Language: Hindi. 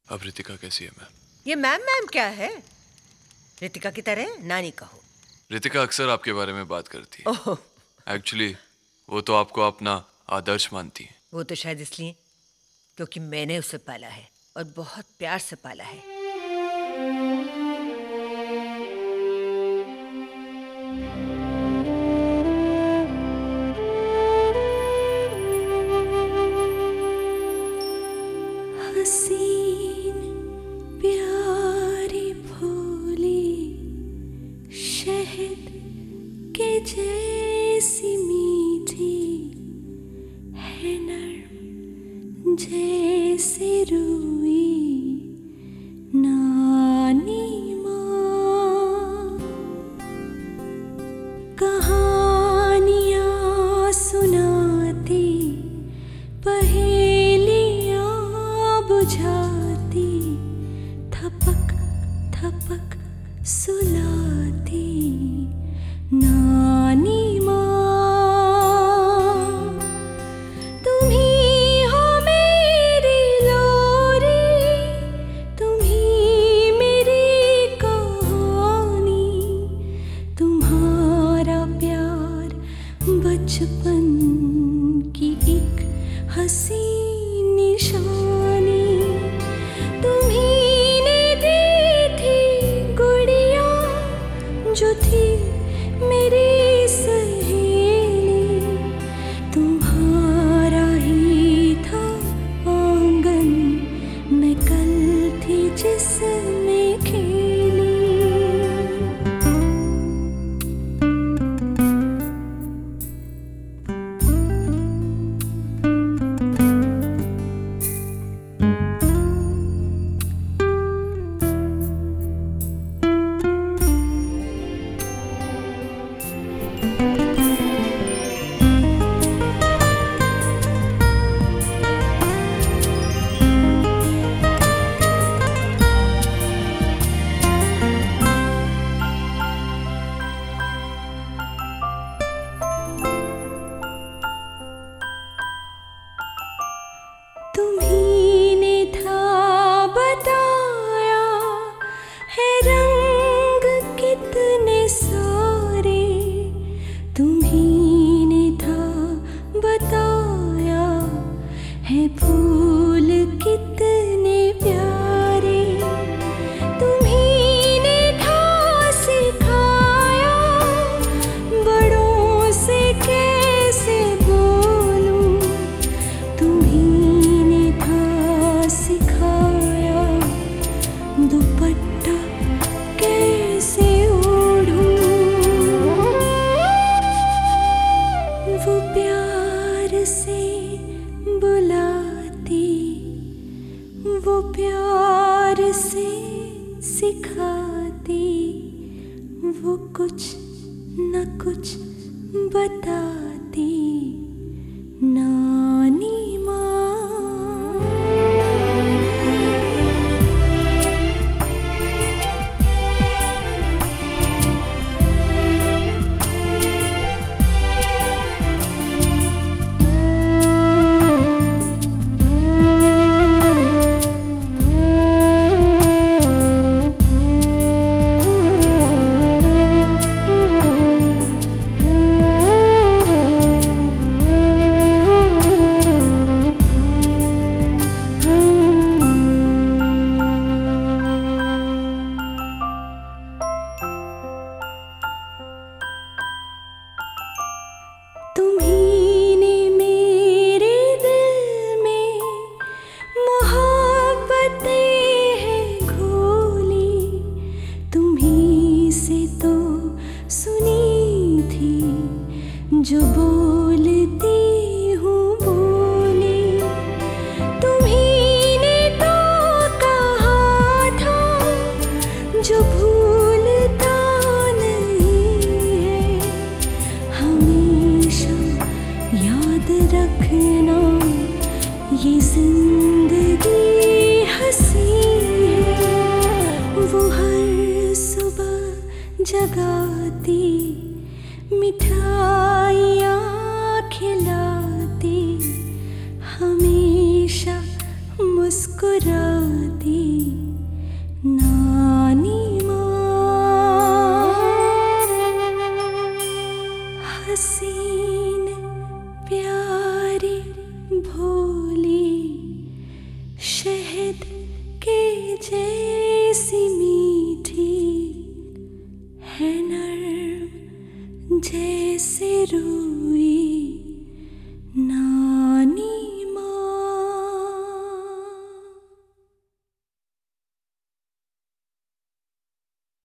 अब रितिका कैसी है मैम? ये मैम मैम क्या है? रितिका की तरह नानी कहो। रितिका अक्सर आपके बारे में बात करती है। ओह, एक्चुअली वो तो आपको अपना आदर्श मानती है। वो तो शायद इसलिए क्योंकि मैंने उसे पाला है और बहुत प्यार से पाला है। हसीन प्यारी भोली शहद के जैसी मीठी है, नर्म जैसे रूई नानी माँ। कहानियाँ सुनाती, पहेलियाँ बुझाती, थपक थपक सुलाती नानी माँ। तुम ही हो मेरी लोरी, तुम ही मेरी कहानी, तुम्हारा प्यार बचपन की एक हंसी निशानी। तुम्ही ने दी थी गुड़िया जो थी मेरी सहेली, तुम्हारा ही था आंगन, मैं कल थी जिसमें खेली। तुम्ही ने था बताया है रंग कितने सारे, तुम्ही ने था बताया है फूल कितने प्यारे। तुम्ही ने था सिखाया बड़ों से कैसे बोलूं, तुम्ही ने था सिखाया दुपट्टा कैसे ओढ़ूं। वो प्यार से बुलाती, वो प्यार से सिखाती, वो कुछ न कुछ बताती नानी माँ। तुम्ही ने मेरे दिल में मोहब्बतें हैं घोली, तुम्ही से तो सुनी थी जो बोलती हूँ बोली। तुम्ही ने तो कहा था जो भूलता नहीं है, हमेशा याद रखना ये जिंदगी हंसी है। वो हर सुबह जगाती मिठाइयाँ हसीन प्यारी भोली शहद के जैसी मीठी है नर्म जैसे रूह